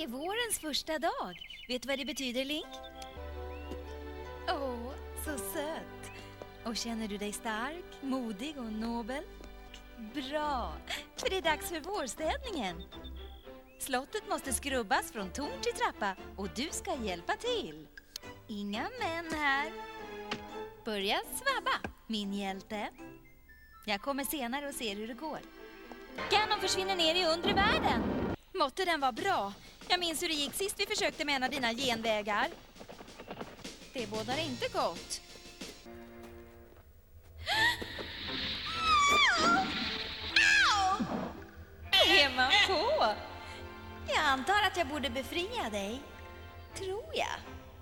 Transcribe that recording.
vårens första dag. Vet du vad det betyder, Link? Åh, så söt. Och känner du dig stark, modig och nobel? Bra, för det är dags för vårstädningen. Slottet måste skrubbas från torn till trappa och du ska hjälpa till. Inga män här. Börja svabba, min hjälte. Jag kommer senare och ser hur det går. Ganon försvinner ner i undre världen. Måtte den vara bra. Jag minns hur det gick sist vi försökte med en av dina genvägar. Det bådar inte gott. Är man på? Jag antar att jag borde befria dig. Tror jag.